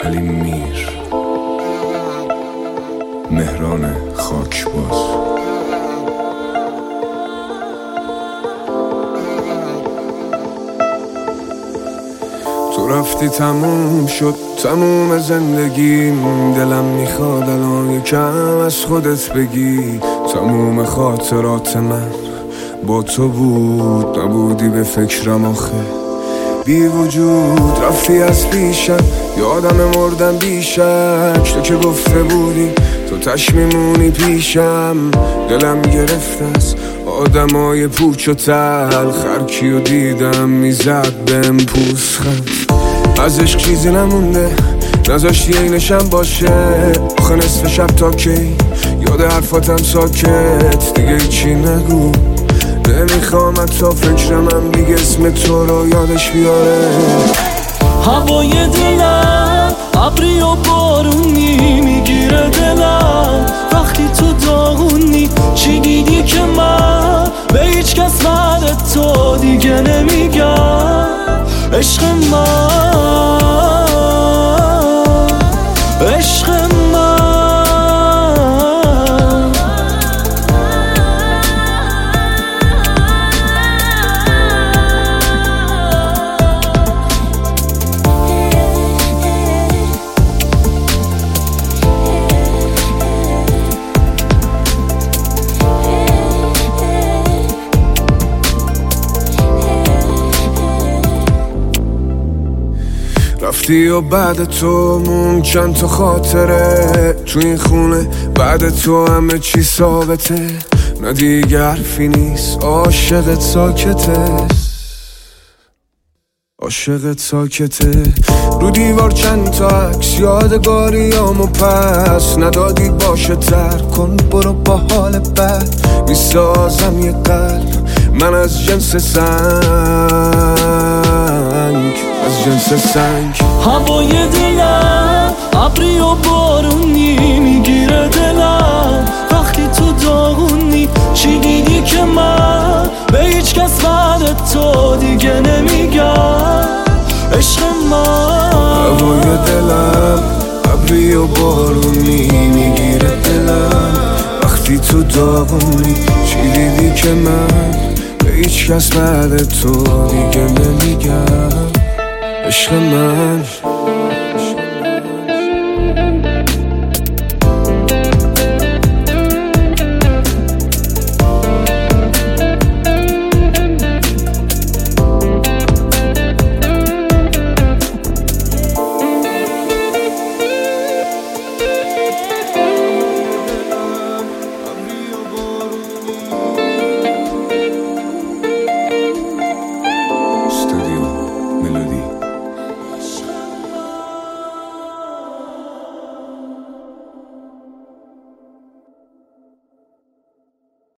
علی میر، مهران خاکباز. تو رفتی تموم شد تموم زندگیم، دلم میخواد الان یکم از خودت بگی. تموم خاطرات من با تو بود، نبودی به فکرم آخه بی وجود. رفتی از پیشم یادم مردم بیشک، تو که گفته بودی تو تش میمونی پیشم. دلم گرفت از آدمای پوچ و تلخ، هر کیو دیدم میزد بهم پوزخند. از عشق چیزی نمونده نذاشتی عینشم باشه، آخه نصف شب تا کی یاد حرفاتم ساکت. دیگه چی نگو، نمیخوام حتی فکرمم دیگه اسم تو رو یادش بیاره. هوای دلم ابری و بارونی میگیره دلم، وقتی تو داغونی. چی دیدی که من به هیچ کس بعد تو دیگه نمیگم؟ عشق من، عشق من. رفتی و بعد تو مون چند تا خاطره تو این خونه، بعد تو همه چی ثابته. نه دیگه حرفی نیست، عاشقت ساکته، عاشقت ساکته. رو دیوار چند تا عکس یادگاریامو پس ندادی، باشه ترک کن برو با حال بد. میسازم یه قلب من از جنس سنگ، از جنس سنگ. هوای دلم ابری و بارونی میگیره دلم، وقتی تو داغونی. چی دیدی که من به هیچ کس بعد تو دیگه نمیگم؟ عشق من. هوای دلم ابری و بارونی میگیره دلم، وقتی تو داغونی. چی دیدی که من به هیچ کس بعد تو دیگه نمیگم؟ عشق من.